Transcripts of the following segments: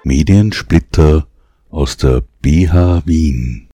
Mediensplitter aus der BH Wien.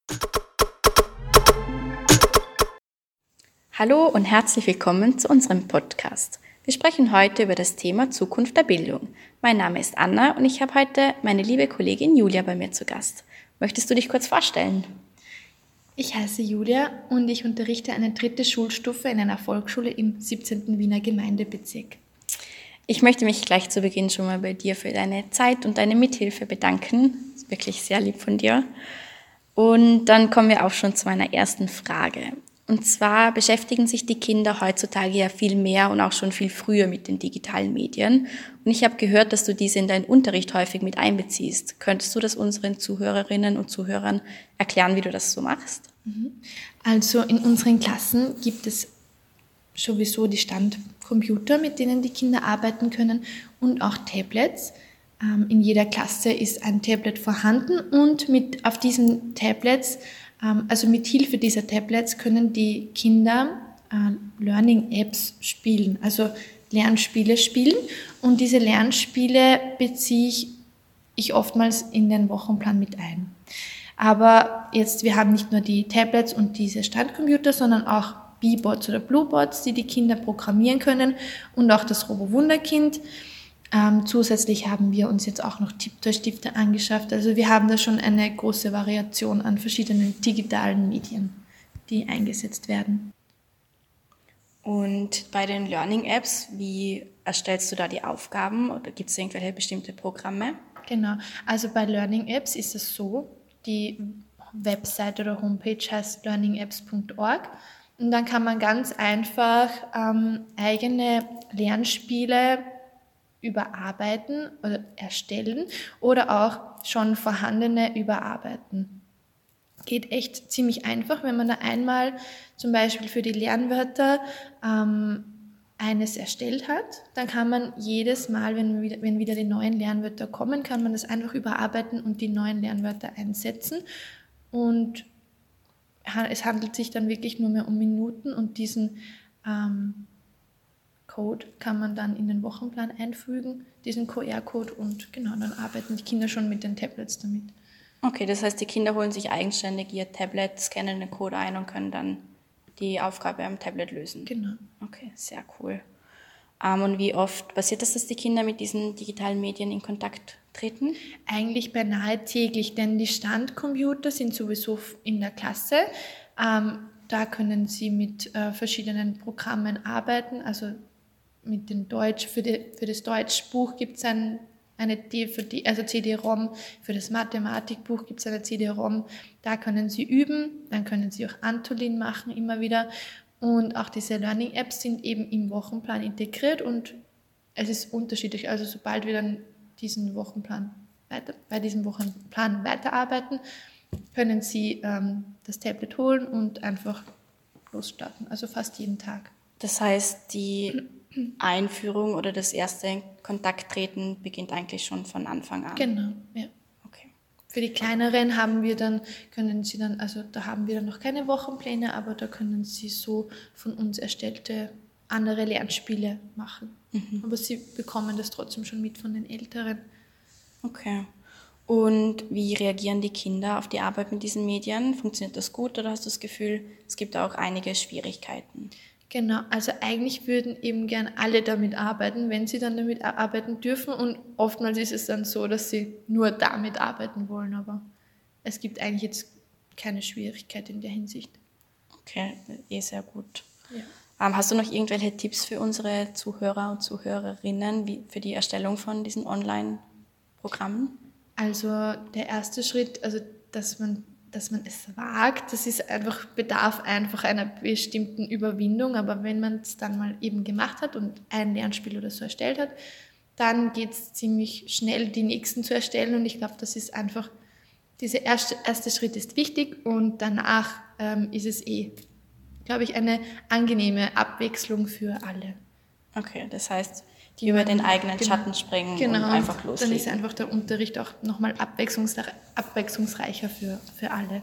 Hallo und herzlich willkommen zu unserem Podcast. Wir sprechen heute über das Thema Zukunft der Bildung. Mein Name ist Anna und ich habe heute meine liebe Kollegin Julia bei mir zu Gast. Möchtest du dich kurz vorstellen? Ich heiße Julia und ich unterrichte eine 3. Schulstufe in einer Volksschule im 17. Wiener Gemeindebezirk. Ich möchte mich gleich zu Beginn schon mal bei dir für deine Zeit und deine Mithilfe bedanken. Das ist wirklich sehr lieb von dir. Und dann kommen wir auch schon zu meiner ersten Frage. Und zwar beschäftigen sich die Kinder heutzutage ja viel mehr und auch schon viel früher mit den digitalen Medien. Und ich habe gehört, dass du diese in deinen Unterricht häufig mit einbeziehst. Könntest du das unseren Zuhörerinnen und Zuhörern erklären, wie du das so machst? Also in unseren Klassen gibt es sowieso die Standcomputer, mit denen die Kinder arbeiten können, und auch Tablets. In jeder Klasse ist ein Tablet vorhanden und auf diesen Tablets, also mit Hilfe dieser Tablets, können die Kinder Learning-Apps spielen, also Lernspiele spielen. Und diese Lernspiele beziehe ich oftmals in den Wochenplan mit ein. Aber jetzt, wir haben nicht nur die Tablets und diese Standcomputer, sondern auch B-Bots oder Blue-Bots, die die Kinder programmieren können, und auch das Robo-Wunderkind. Zusätzlich haben wir uns jetzt auch noch Tipptoy-Stifte angeschafft. Also wir haben da schon eine große Variation an verschiedenen digitalen Medien, die eingesetzt werden. Und bei den Learning-Apps, wie erstellst du da die Aufgaben oder gibt es irgendwelche bestimmte Programme? Genau, also bei Learning-Apps ist es so, die Website oder Homepage heißt learningapps.org. Und dann kann man ganz einfach eigene Lernspiele überarbeiten oder erstellen oder auch schon vorhandene überarbeiten. Geht echt ziemlich einfach, wenn man da einmal zum Beispiel für die Lernwörter eines erstellt hat, dann kann man jedes Mal, wenn wieder die neuen Lernwörter kommen, kann man das einfach überarbeiten und die neuen Lernwörter einsetzen. Und es handelt sich dann wirklich nur mehr um Minuten und diesen Code kann man dann in den Wochenplan einfügen, diesen QR-Code, und genau, dann arbeiten die Kinder schon mit den Tablets damit. Okay, das heißt, die Kinder holen sich eigenständig ihr Tablet, scannen den Code ein und können dann die Aufgabe am Tablet lösen. Genau. Okay, sehr cool. Und wie oft passiert das, dass die Kinder mit diesen digitalen Medien in Kontakt treten? Eigentlich beinahe täglich, denn die Standcomputer sind sowieso in der Klasse. Da können sie mit verschiedenen Programmen arbeiten. Also mit dem Deutsch, für das Deutschbuch gibt es eine DVD, also CD-ROM. Für das Mathematikbuch gibt es eine CD-ROM. Da können sie üben. Dann können sie auch Antolin machen immer wieder. Und auch diese Learning-Apps sind eben im Wochenplan integriert und es ist unterschiedlich. Also sobald wir dann bei diesem Wochenplan weiterarbeiten, können Sie das Tablet holen und einfach losstarten. Also fast jeden Tag. Das heißt, die Einführung oder das erste Kontakttreten beginnt eigentlich schon von Anfang an? Genau, ja. Okay. Für die Kleineren da haben wir dann noch keine Wochenpläne, aber da können Sie so von uns erstellte andere Lernspiele machen. Aber sie bekommen das trotzdem schon mit von den Älteren. Okay. Und wie reagieren die Kinder auf die Arbeit mit diesen Medien? Funktioniert das gut oder hast du das Gefühl, es gibt auch einige Schwierigkeiten? Genau, also eigentlich würden eben gern alle damit arbeiten, wenn sie dann damit arbeiten dürfen, und oftmals ist es dann so, dass sie nur damit arbeiten wollen, aber es gibt eigentlich jetzt keine Schwierigkeit in der Hinsicht. Okay, sehr gut. Ja. Hast du noch irgendwelche Tipps für unsere Zuhörer und Zuhörerinnen für die Erstellung von diesen Online-Programmen? Also der erste Schritt, also dass man es wagt, bedarf einfach einer bestimmten Überwindung, aber wenn man es dann mal eben gemacht hat und ein Lernspiel oder so erstellt hat, dann geht es ziemlich schnell, die nächsten zu erstellen, und ich glaube, das ist einfach, dieser erste Schritt ist wichtig, und danach ist es glaube ich, eine angenehme Abwechslung für alle. Okay, das heißt, die über den eigenen Schatten springen und einfach loslegen. Dann ist einfach der Unterricht auch nochmal abwechslungsreicher für alle.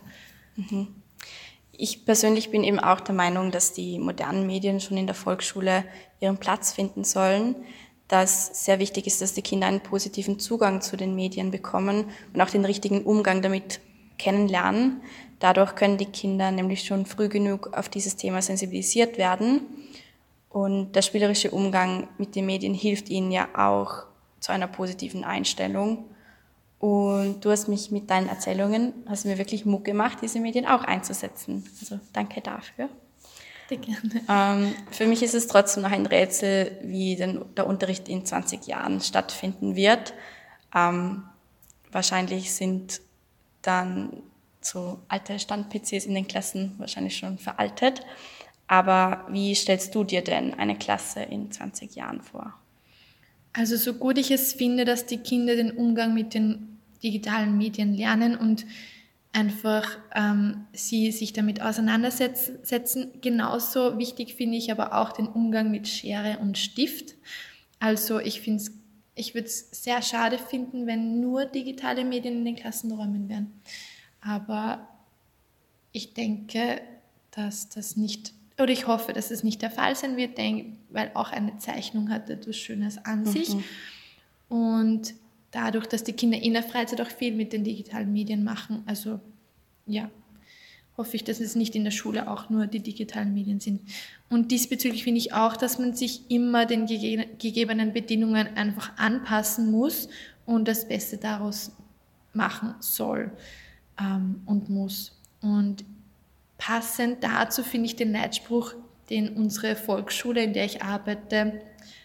Ich persönlich bin eben auch der Meinung, dass die modernen Medien schon in der Volksschule ihren Platz finden sollen. dass sehr wichtig ist, dass die Kinder einen positiven Zugang zu den Medien bekommen und auch den richtigen Umgang damit kennenlernen. Dadurch können die Kinder nämlich schon früh genug auf dieses Thema sensibilisiert werden. Und der spielerische Umgang mit den Medien hilft ihnen ja auch zu einer positiven Einstellung. Und du hast mich mit deinen Erzählungen, hast mir wirklich Mut gemacht, diese Medien auch einzusetzen. Also danke dafür. Sehr gerne. Für mich ist es trotzdem noch ein Rätsel, wie der Unterricht in 20 Jahren stattfinden wird. Wahrscheinlich sind dann so alte Stand-PCs in den Klassen wahrscheinlich schon veraltet. Aber wie stellst du dir denn eine Klasse in 20 Jahren vor? Also so gut ich es finde, dass die Kinder den Umgang mit den digitalen Medien lernen und einfach sie sich damit auseinandersetzen. Genauso wichtig finde ich aber auch den Umgang mit Schere und Stift. Also ich würde es sehr schade finden, wenn nur digitale Medien in den Klassenräumen wären. Aber ich denke, dass das nicht, oder ich hoffe, dass es nicht der Fall sein wird, weil auch eine Zeichnung hat etwas Schönes an sich. Und dadurch, dass die Kinder in der Freizeit auch viel mit den digitalen Medien machen, also ja, hoffe ich, dass es nicht in der Schule auch nur die digitalen Medien sind. Und diesbezüglich finde ich auch, dass man sich immer den gegebenen Bedingungen einfach anpassen muss und das Beste daraus machen soll und muss. Und passend dazu finde ich den Leitspruch, den unsere Volksschule, in der ich arbeite,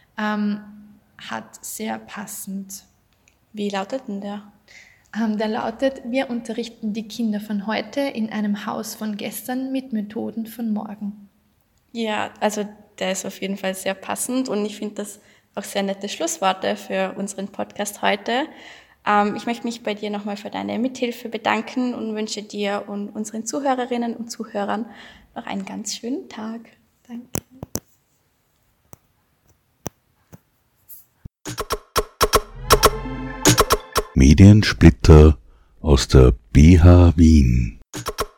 hat, sehr passend. Wie lautet denn der? Der lautet: Wir unterrichten die Kinder von heute in einem Haus von gestern mit Methoden von morgen. Ja, also der ist auf jeden Fall sehr passend und ich finde das auch sehr nette Schlussworte für unseren Podcast heute. Ich möchte mich bei dir nochmal für deine Mithilfe bedanken und wünsche dir und unseren Zuhörerinnen und Zuhörern noch einen ganz schönen Tag. Danke. Mediensplitter aus der BH Wien.